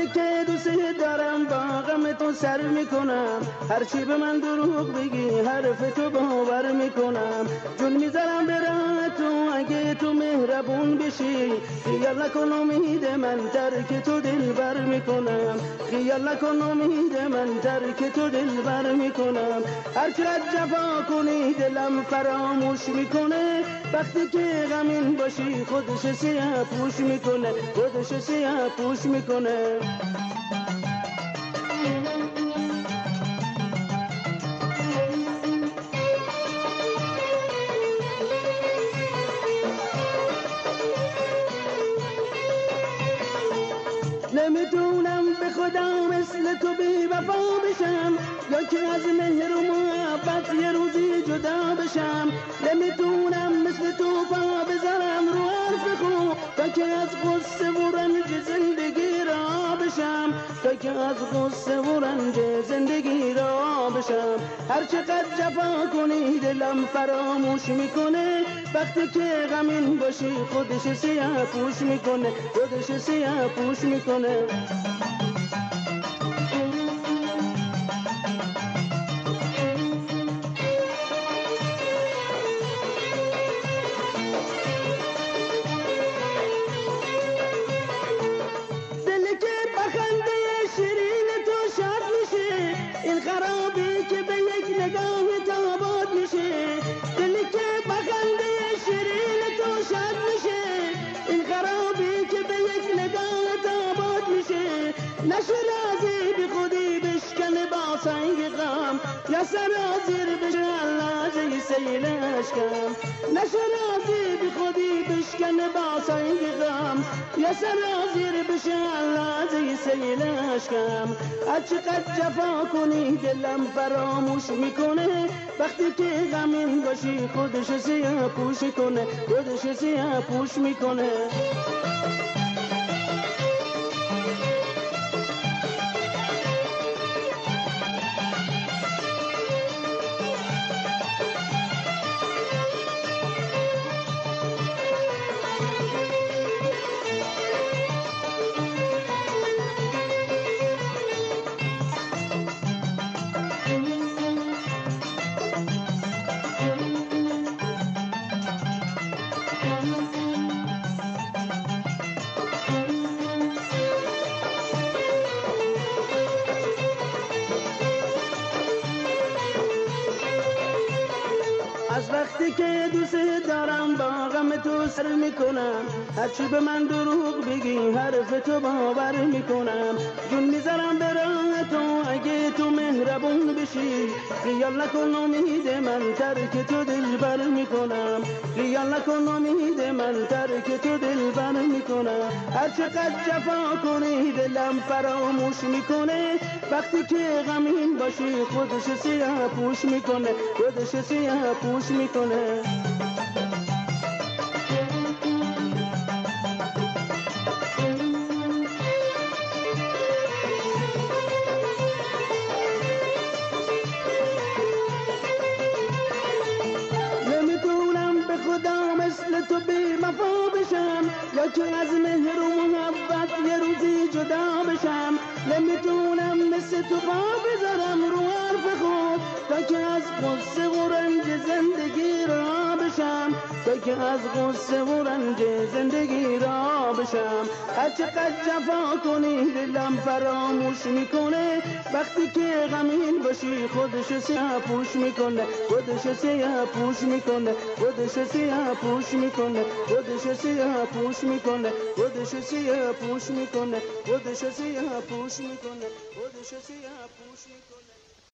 وقتی که دوست دارم با غم تو سر میکنم، هرچی به من دروغ بگی حرف تو باور میکنم. جون میذارم به راه تو اگه تو مهربون بشی، خیال نکن امید من ترک تو دل بر میکنم. خیال نکن امید من ترک تو دل بر میکنم. هرچقدر جفا کنی دلم فراموش میکنه، وقتی که غمین باشی خودش سیاه پوش میکنه، خودش سیاه پوش میکنه. نمیتونم به خدا مثل تو بی وفا بشم، یا که از مهر و محبت یه روزی جدا بشم. نمیتونم مثل تو پا بذارم رو حرف خوب، تا که از غصه و رنج زندگی را بشم، تا که از غصه و رنج زندگی را بشم. هر چقدر جفا کنی دلم فراموش میکنه، وقتی که غمین باشی خودش سیاه پوش میکنه، خودش سیاه پوش میکنه. دلی که بخنده شیرین تو شاد میشه، این خرابی که به یک نگاه تو آباد میشه. دلی که بخنده شیرین تو شاد میشه، این خرابی که به یک نگاه تو آباد میشه. نشه رازی بی خودی بشکنه با سنگ غم، یا سرازیر بشه اللحظه سیل اشکم. نشه رازی بی خودی بشکنه با سنگ غم، یا سرازیر بشه اللحظه سیل اشکم. هر چقدر جفا کنی دلم فراموش میکنه، وقتی که غمین باشی خودش سیاه پوش کنه، خودش سیاه پوش میکنه. از وقتی که دوست دارم با غم تو سر میکنم، هرچی به من دروغ بگی حرف تو باور میکنم. جون میذارم به راه تو اگه تو مهربون بشی، خیال نکن امید من ترک تو دل بر میکنم. خیال نکن امید من ترک تو دل بر میکنم. هر چقدر جفا کنی دلم فراموش میکنه، وقتی که غمین باشی خودش سیاه پوش میکنه، خودش سیاه پوش میکنه. نمیتونم به خدا مثل تو بی وفا بشم، یا که از مهر و محبت یه روزی جدا بشم. نمیتونم مثل تو پا بذارم رو حرف خود، تا که از غصه و رنج زندگی را بشم، تا که از غصه و رنج زندگی را بشم. هر چقدر جفا کنی دلم فراموش میکنه، وقتی که غمین باشی خودش سیاه پوش میکنه، خودش سیاه پوش میکنه، خودش سیاه پوش میکنه، خودش سیاه پوش میکنه، خودش سیاه پوش میکنه، خودش سیاه پوش میکنه، خودش سیاه